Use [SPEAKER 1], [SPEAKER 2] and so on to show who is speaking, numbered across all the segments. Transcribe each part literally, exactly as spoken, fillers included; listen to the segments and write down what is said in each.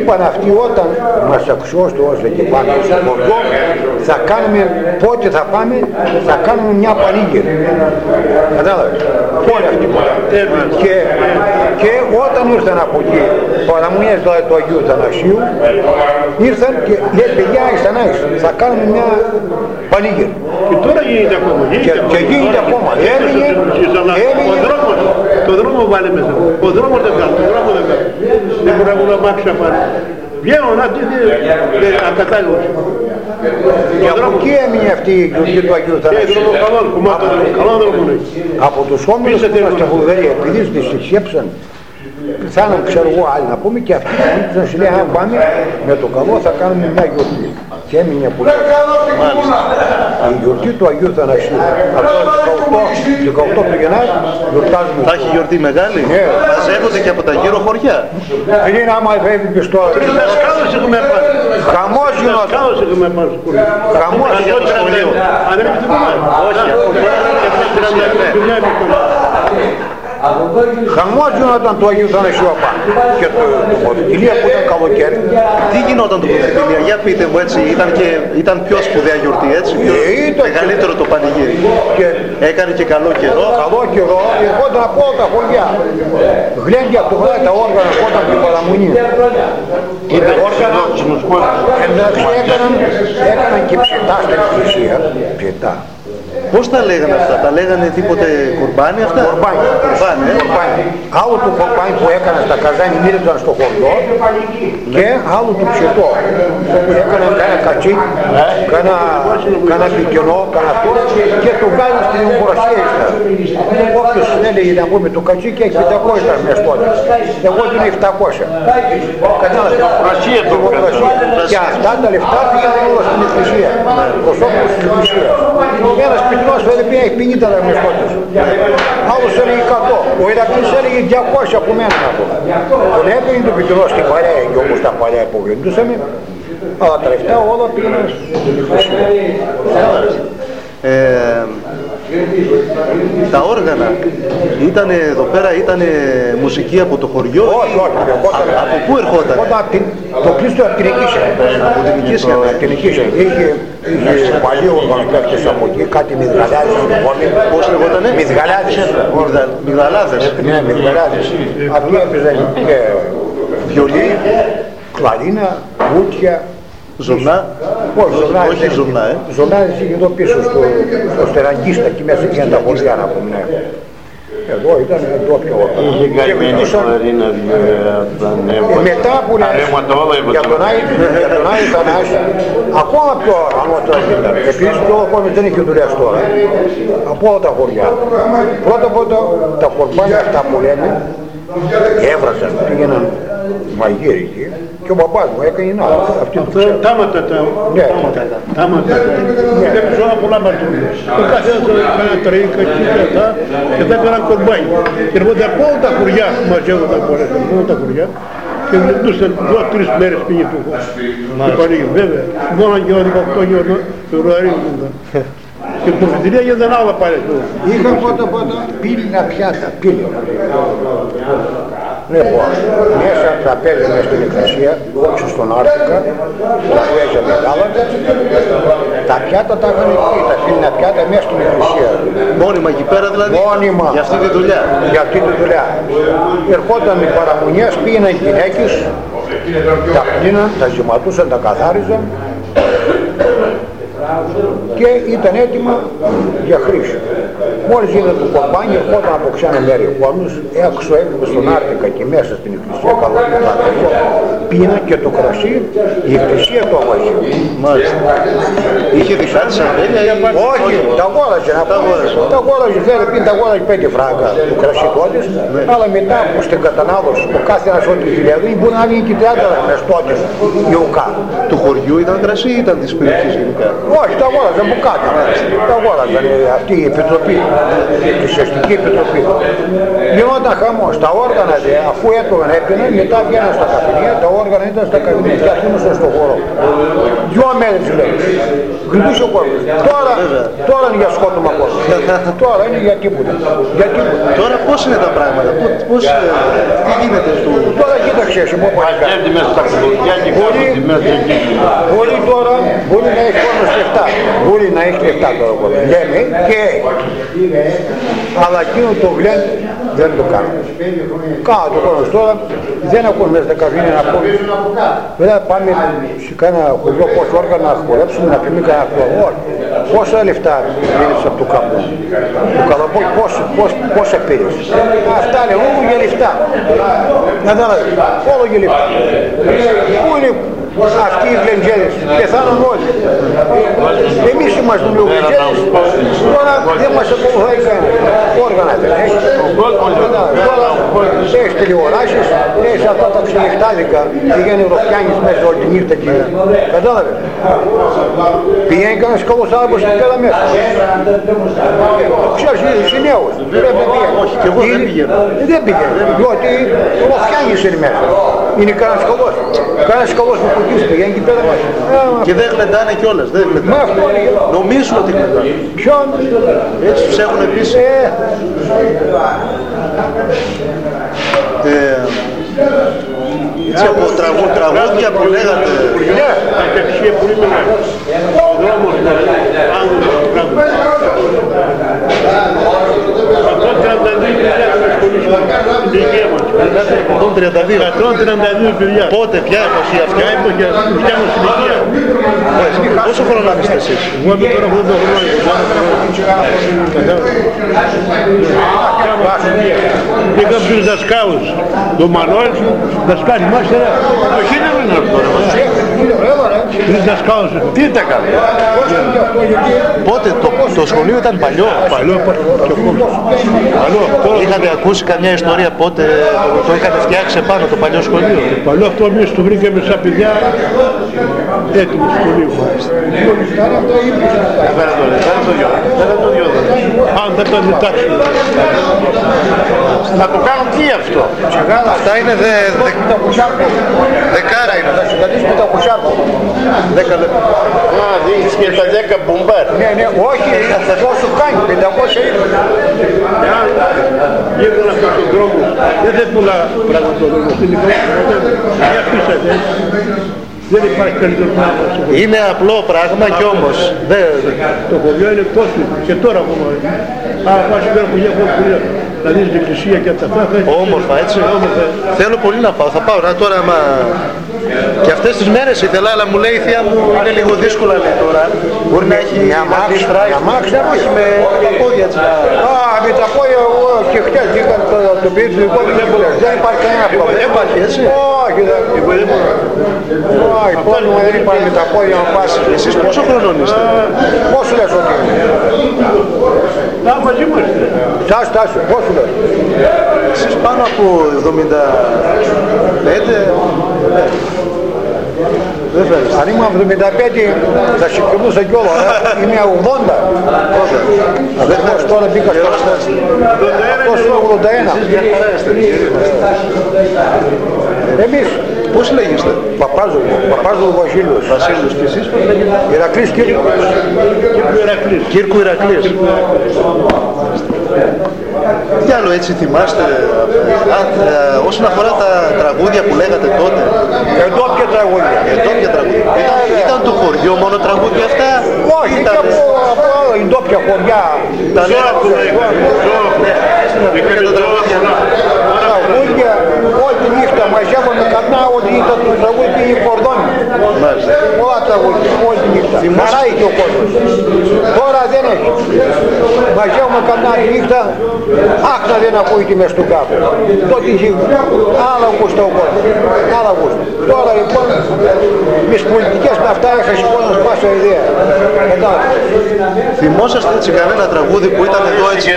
[SPEAKER 1] είπαν αυτοί όταν μας αξιώσει όσο και πάμε στο χωριό, θα κάνουμε, πότε θα πάμε, θα κάνουμε μια πανήγυρη. Κατάλαβες, όλοι αυτοί που και, και όταν ήρθαν από εκεί, παραμονές δηλαδή του Αγίου Θανασίου, ήρθαν και λέει παιδιά ήσαν θα κάνουμε μια πανήγυρη.
[SPEAKER 2] Και τώρα γίνεται ακόμα.
[SPEAKER 1] Και, και γίνεται ακόμα. Έμεινε, έμεινε.
[SPEAKER 2] Το δρόμο βάλε μέσα. Ο δρόμος δεν βγάλει, το δρόμο δεν βγάλει. Δεν μπορούν να μάξουν να πάνε. Βγαίνουν να δείτε ακατάλληλος.
[SPEAKER 1] Και από εκεί έμεινε αυτή η γιορτή του Αγίου Θανασίου. Από τους όμιλους που είμαστε στη Βουλγαρία, επειδή τις συσκέψαν, πιθάναν ξέρω εγώ άλλοι να πούμε και αυτοί που μας λέει αν πάμε με το καλό θα κάνουμε μια γιορτή. Και έμεινε από η γιορτή του Αγίου Θανασίου. Αυτό δεκαοκτώ του Γενάρη γιορτάζουμε.
[SPEAKER 3] Θα έχει γιορτή μεγάλη.
[SPEAKER 1] Ναι.
[SPEAKER 3] Μαζεύονται και από τα γύρω χωριά.
[SPEAKER 1] Δεν είναι άμα έβλεπες τώρα.
[SPEAKER 2] Τρεις δασκάλους έχουμε πάρει.
[SPEAKER 1] Χαμός γινόταν.
[SPEAKER 2] Δασκάλους έχουμε πάρει στο σχολείο.
[SPEAKER 1] Χαμός
[SPEAKER 3] σχολείο.
[SPEAKER 2] Αν δεν έχετε πούμε. Όχι, από
[SPEAKER 1] χαμός γινόταν το Αγίου Θανασίου απάνω. Και το Ποδητηλία που ήταν καλοκαίρι.
[SPEAKER 3] Τι γινόταν το Ποδητηλία, για πείτε μου έτσι, ήταν, και, ήταν πιο σπουδαία γιορτή έτσι, πιο
[SPEAKER 1] ήταν
[SPEAKER 3] μεγαλύτερο το πανηγύρι.
[SPEAKER 1] Και
[SPEAKER 3] έκανε και καλό καιρό.
[SPEAKER 1] Καλό καιρό, ερχόταν από όλα τα χωριά. Γλέντια από το βράδυ τα όργανα ερχόταν την παραμονή.
[SPEAKER 2] Είναι όργανα,
[SPEAKER 1] εντάξει έκαναν, έκαναν και ψητά στην εκκλησία. Ψητά.
[SPEAKER 3] Πώς τα λέγανε αυτά, τα λέγανε τίποτε κουρμπάνι αυτά.
[SPEAKER 1] Κουρμπάνι.
[SPEAKER 3] Κουρμπάνι, ε?
[SPEAKER 1] Κουρμπάνι. Άλλο το κουρμπάνι που έκανα στα καζάνι μίληταν στο χωριό και άλλο το ψητό. Που έκαναν κάνα κατσί, κάνα, κάνα πικενό, κάνα αυτό και το βγάζουν στην δημοκρασία. Όποιος έλεγε να πούμε το κατσί και έχει πεντακόσια μες τότε. Εγώ την επτακόσια. Κατάλαβε. Δημοκρασία. Και αυτά τα λεφτά πήγαν όλα στην εκκλησία. Προσώπους στην εκκλησία. Ένας πιτρός δεν έχει πενήντα μες τότε. Άλλος έλεγε εκατό. Ο Ηρακλής έλεγε διακόσια από μένα να πω. Τον έπαιρνε το πιτρό στην παρέα και όπως τα παρέα που γλεντούσαμε. Αλλά τα λεφτά όλα πήγαιναν στην εκκλησία.
[SPEAKER 3] Ε, τα όργανα ήταν εδώ πέρα, ήταν μουσική από το χωριό.
[SPEAKER 1] Όχι, όχι.
[SPEAKER 3] Α, από πού ερχόταν?
[SPEAKER 1] Το κλείστο από την Εκκλησία.
[SPEAKER 3] Από την Εκκλησία.
[SPEAKER 1] Από την Εκκλησία. Είχε παλιό οργανοπαίκτες από εκεί, κάτι μυγδαλάδες.
[SPEAKER 3] Πώς λεγότανε?
[SPEAKER 1] Μυγδαλάδες.
[SPEAKER 3] Μυγδαλάδες.
[SPEAKER 1] Ναι, μυγδαλάδες. Αυτοί έπαιζαν και
[SPEAKER 3] βιολί,
[SPEAKER 1] κλαρίνα, ούτια.
[SPEAKER 3] Ζωνά.
[SPEAKER 1] Όχι, ζωνάδες.
[SPEAKER 3] Όχι ζωνά, ε.
[SPEAKER 1] Ζωνάδες είχε εδώ πίσω στο, στο Στεραγκίστα, εκεί μέσα για τα χωριά να πούμε. Ναι. Εδώ ήταν ντόπια όργανα.
[SPEAKER 2] Είχε καημένη κλαρίνα
[SPEAKER 1] μετά που λες για τον Άγιο Θανάση, ακόμα πιο ανώτερα ήταν. Επίσης το κόσμο δεν είχε δουλειάς τώρα. Από όλα τα χωριά. Πρώτα πρώτα τα κορμπάνια αυτά που λένε έβρασαν, πήγαιναν μαγείροι εκεί και ο μπαμπάς μου έκανε να αυτή το ξέρω.
[SPEAKER 2] Τάματα τα...
[SPEAKER 1] Ναι.
[SPEAKER 2] Τάματα. Δεν ξέρω πολλά μαρτύρια. Ο καθένας έκανα τρέικα και αυτά και θα έκαναν κορμπάνι. Και έρχονταν από όλα τα χωριά που μαζεύονταν πολλές, από όλα τα χωριά και γλεντούσαν δύο-τρεις μέρες πήγε του πανίγου. Βέβαια, μόνο και ο δεκαοκτώ Φεβρουαρίου ήταν. Και το Ποδητηλία γίνονταν άλλα πάλι.
[SPEAKER 1] Είχα πρώτα πρώτα πύληνα πιάτα, πύληνα. Λοιπόν, μέσα τραπέζι μες στην εκκλησία, όχι στον Άρτικα, τραπέζια μεγάλα, τα πιάτα τα είχαν εκεί, τα πύληνα πιάτα μέσα στην εκκλησία.
[SPEAKER 3] Μόνιμα εκεί πέρα δηλαδή?
[SPEAKER 1] Μόνιμα.
[SPEAKER 3] Για αυτή τη δουλειά?
[SPEAKER 1] Για αυτή τη δουλειά. Ερχόταν οι παραμονιές, πήγαιναν οι γυναίκες, τα πλύναν, τα ζυματούσαν, τα καθάριζαν και ήταν έτοιμα για χρήση. Μόλις γίνεται το κορμπάνι, ερχόταν από ξένα μέρη ο κόσμος, έξω έβλεπε στον Άρτικα και μέσα στην εκκλησία, καλό πίνα και το κρασί, η εκκλησία το αμάζει.
[SPEAKER 3] Μάλιστα. Είχε δικά της αμέλεια?
[SPEAKER 1] Όχι, τα αγόραζε, τα αγόραζε, θέλει πει τα αγόραζε πέντε φράγκα το κρασί τότε, αλλά μετά που στην κατανάλωση το κάθε ένας ό,τι δηλαδή μπορεί να βγει και τριάντα μες τότε η ΟΚΑ.
[SPEAKER 3] Του χωριού ήταν κρασί ή ήταν της περιοχής γενικά?
[SPEAKER 1] Όχι, τα αγόραζαν από κάτω, τα αγόραζαν αυτή η επιτροπή, η ουσιαστική επιτροπή. Γινόταν χαμός, τα όργανα δε, αφού έτρωγαν έπαιναν, μετά βγαίναν στα καφενεία, τα όργανα ήταν στα καφενεία και αφήνουσαν στον χώρο. Δυο μέρες λέει, γλυντούσε ο κόσμος. Τώρα, τώρα είναι για σκότωμα κόσμο. Τώρα είναι για τίποτα. Για τίποτα.
[SPEAKER 3] Τώρα πώς είναι τα πράγματα, πώς, τι γίνεται στο...
[SPEAKER 1] Τώρα κοίταξε, εσύ μου παλικά. Μπορεί τώρα, μπορεί να έχει όμως λεφτά. Μπορεί να έχει λεφτά τώρα, λέμε και έχει. Αλλά εκείνο το γλέν δεν το κάνω. Κάνω το χρόνος τώρα, δεν ακούω μέσα τα καφίνια να πω. Βέβαια πάμε σε κάνα χωριό πόσο όργανα να χορέψουμε, να πούμε κανένα χωριό. Πόσα λεφτά πήρες από το καπνό. Το καλαμπόκι πόσα πήρες. Αυτά λέει, όλο για λεφτά. Κατάλαβες, όλο για λεφτά. Πού είναι αυτοί οι γλεντζέδες, πεθάνουν όλοι. Εμείς είμαστε λίγο γλεντζέδες, τώρα δεν μας ακολουθάει κανένα. Όργανα δεν έχει. Τώρα έχεις τηλεοράσεις, έχεις αυτά τα ξενυχτάδικα, πηγαίνει ροφιάνης μέσα όλη τη νύχτα εκεί. Κατάλαβες. Πηγαίνει κανένας καλός άνθρωπος εκεί πέρα μέσα. Ξέρεις, είσαι νέος, πρέπει να πηγαίνει.
[SPEAKER 3] Όχι, και εγώ δεν πηγαίνω.
[SPEAKER 1] Δεν πηγαίνει, διότι ροφιάνης είναι μέσα. Είναι κανένας καλός. Κανένας καλός που κουτής πηγαίνει εκεί πέρα μέσα.
[SPEAKER 3] Και δεν γλεντάνε κιόλας, δεν γλεντάνε. Νομίζουν ότι γλεντάνε.
[SPEAKER 1] Ποιον?
[SPEAKER 3] Έτσι τους έχουν επίσης. Ε, έτσι από τραγού, τραγούδια που λέγατε.
[SPEAKER 2] Ναι, τα ταξία που είμαι ο δρόμος του άγνωστος πράγμα. εκατόν τριάντα δύο εκατόν τριάντα δύο παιδιά.
[SPEAKER 3] Πότε, ποια εποχή αυτή?
[SPEAKER 2] Ποια εποχή, ποια μου ηλικία.
[SPEAKER 3] Πόσο χρόνο είστε εσείς?
[SPEAKER 2] Εγώ είμαι τώρα ογδόντα χρόνια. Πήγα στους δασκάλους. Το Μανώλης, δασκάλι μας era. Το χίλιαρο είναι αυτό. Τρεις δασκάλους.
[SPEAKER 3] Τι ήταν καλό? Πότε, το, το σχολείο ήταν παλιό.
[SPEAKER 2] Παλιό, παλιό.
[SPEAKER 3] Είχατε ακούσει καμιά ιστορία πότε το, το είχατε φτιάξει επάνω το παλιό σχολείο?
[SPEAKER 2] Παλιό αυτό εμείς το βρήκαμε σαν παιδιά έτοιμο σχολείο. Αν δεν το διτάξουμε.
[SPEAKER 3] Να το κάνουν τι αυτό? Αυτά είναι δε, δε, δεκάρα είναι.
[SPEAKER 1] Θα σου κρατήσουμε τα κουσάρκο.
[SPEAKER 3] Δέκα λεπτά.
[SPEAKER 4] Α, δείχνεις και τα δέκα μπομπάρ.
[SPEAKER 1] Ναι, ναι, όχι, πόσο κάνει, πεντακόσια είκοσι.
[SPEAKER 2] Γύρω αυτός ο δρόμος. Δεν δεν πουλά πραγματολόγος. Στην εικόνα δεν αφήσατε. Δεν υπάρχει καλύτερο πράγμα.
[SPEAKER 3] Είναι απλό πράγμα κι όμως. Δε,
[SPEAKER 2] το χωριό είναι τόσο και τώρα ακόμα. Α, πας πέρα που έχω χωριά. Να δεις την εκκλησία και αυτά.
[SPEAKER 3] όμορφα, έτσι.
[SPEAKER 2] Όμορφα.
[SPEAKER 3] Θέλω πολύ να πάω. Θα πάω να τώρα μα... Και αυτές τις μέρες ήθελα, αλλά μου λέει η θεία μου είναι λίγο δύσκολα λέει τώρα. Μπορεί να έχει
[SPEAKER 1] μια μάξι, μια μάξι,
[SPEAKER 3] όχι με τα πόδια έτσι.
[SPEAKER 1] Α, με τα πόδια εγώ και χτες είχα το πίτι του λοιπόν, δεν υπάρχει κανένα πρόβλημα.
[SPEAKER 3] Δεν υπάρχει έτσι.
[SPEAKER 1] Όχι, δεν μπορώ. Όχι, πρόβλημα δεν υπάρχει με τα πόδια να πας.
[SPEAKER 3] Εσείς πόσο χρονών είστε?
[SPEAKER 1] Πόσο λες ότι είναι?
[SPEAKER 2] Να, μαζί μου είστε.
[SPEAKER 1] Τάσου, τάσου, πόσο λες?
[SPEAKER 3] Εσείς πάνω από εβδομήντα πέντε. Δεν φέρεις.
[SPEAKER 1] Αν ήμουν εβδομήντα πέντε θα συγκριμούσα κιόλα, είμαι ογδόντα.
[SPEAKER 3] Δεν
[SPEAKER 1] Πώς τώρα μπήκα στο αυτός είναι ογδόντα ένα. Εμείς
[SPEAKER 3] πώς λέγεστε?
[SPEAKER 1] Παπάζουλου, Παπάζουλου Βασίλειος.
[SPEAKER 3] Βασίλειος και εσείς πώς λέγεστε?
[SPEAKER 1] Ηρακλής Κύρκου.
[SPEAKER 2] Κύρκου Ηρακλής.
[SPEAKER 3] Κύρκου Ηρακλής. Τι άλλο έτσι θυμάστε? Α, ε, όσον αφορά τα τραγούδια που λέγατε τότε.
[SPEAKER 1] Εντόπια τραγούδια.
[SPEAKER 3] Εντόπια τραγούδια. Ήταν, ήταν το χωριό μόνο τραγούδια αυτά?
[SPEAKER 1] Όχι,
[SPEAKER 3] ήταν...
[SPEAKER 1] και από, από άλλα εντόπια χωριά.
[SPEAKER 3] Τα λέγατε. Και τα τραγούδια.
[SPEAKER 1] Τραγούδια, όλη τη νύχτα μαζεύαμε κανά, όλη τη νύχτα του τραγούδια ή κορδόνι. Πολλά τραγούδια, όλη τη νύχτα. Χαρά είχε ο κόσμος. Τώρα δεν έχει. Μαζεύουμε κανά τη νύχτα, άχνα δεν ακούγεται μες στον κάπου. Τότε είχε άλλα γούστα ο κόσμος. Άλλα γούστα. Τώρα λοιπόν, με τις πολιτικές με αυτά έχασε ο κόσμος πάσα ιδέα. Κατάλαβε.
[SPEAKER 3] Θυμόσαστε έτσι κανένα τραγούδι που ήταν εδώ έτσι?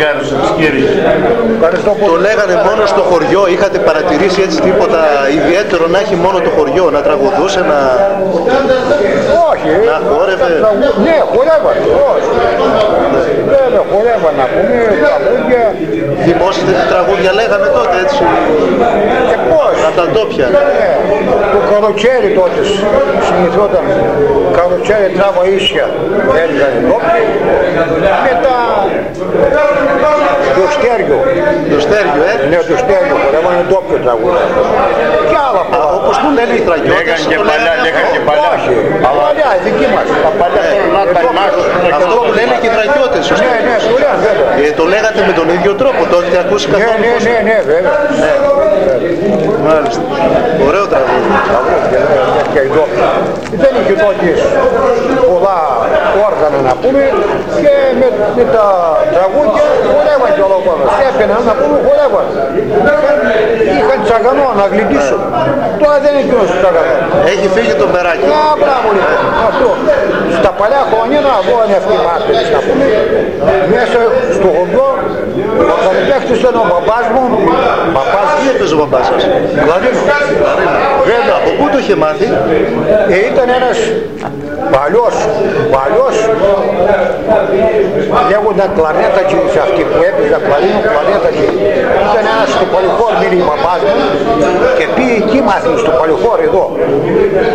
[SPEAKER 3] Το λέγανε μόνο στο χωριό, είχατε παρατηρήσει έτσι τίποτα ιδιαίτερο να έχει μόνο το χωριό, να τραγουδούσε, να...
[SPEAKER 1] Όχι.
[SPEAKER 3] Να χόρευε.
[SPEAKER 1] Ναι, χορεύανε. Όχι. Βέβαια, χορεύανε να πούμε, τραγούδια.
[SPEAKER 3] Θυμόσαστε τι τραγούδια λέγανε τότε έτσι?
[SPEAKER 1] Και πώς.
[SPEAKER 3] Από τα ντόπια.
[SPEAKER 1] Ναι. Το καροτσέρι τότε συνηθόταν. Καροτσέρι τράβα ίσια. Έλεγανε ντόπια. Μετά το στέργιο.
[SPEAKER 3] Το στέργιο, ε.
[SPEAKER 1] Ναι, το στέργιο. Χορεύανε ντόπιο τραγούδια. Και πολλά πολλά.
[SPEAKER 3] Όπως που λένε οι Θρακιώτες.
[SPEAKER 4] Λέγαν και παλιά, λέγαν και παλιά.
[SPEAKER 1] Όχι, παλιά, η δική μας.
[SPEAKER 4] Τα παλιά θέλουν να τα μάξουν.
[SPEAKER 3] Αυτό που λένε και οι Θρακιώτες.
[SPEAKER 1] Ναι, ναι, το λένε βέβαια.
[SPEAKER 3] Ε, το λέγατε με τον ίδιο τρόπο, το έχετε ακούσει
[SPEAKER 1] Ναι,
[SPEAKER 3] καθόλου?
[SPEAKER 1] ναι, ναι, ναι, βέβαια.
[SPEAKER 3] Μάλιστα. Ωραίο τραγούδι.
[SPEAKER 1] Και εδώ δεν είχε τότε πολλά όργανα να πούμε και με, με τα τραγούδια χορεύαν και όλα πάνω. Έπαιναν να πούμε χορεύαν. Είχαν, είχαν τσαγανό να γλυκίσουν. Τώρα δεν είναι κοινός τσαγανό.
[SPEAKER 3] Έχει φύγει το μεράκι.
[SPEAKER 1] Α, μπράβο λοιπόν. Αυτό. Στα παλιά χρόνια να βγω αυτοί οι μάρτυρες να πούμε μέσα στο χωριό ο καλλιτέχνης ήταν ο μπαμπάς μου. Μπαμπάς
[SPEAKER 3] Τι έπαιζε ο μπαμπάς σας?
[SPEAKER 1] Κλαρίνο.
[SPEAKER 3] Βέβαια, από πού το είχε μάθει?
[SPEAKER 1] Ε, ήταν ένας παλιός, παλιός, λέγονταν κλαρνέτακι σε αυτή που έπαιζε κλαρίνο, κλαρνέτακι. Ήταν ένας στο Παλαιχώρ, μείνει η μπαμπάς μου και πήγε εκεί μάθει στο Παλαιχώρ εδώ.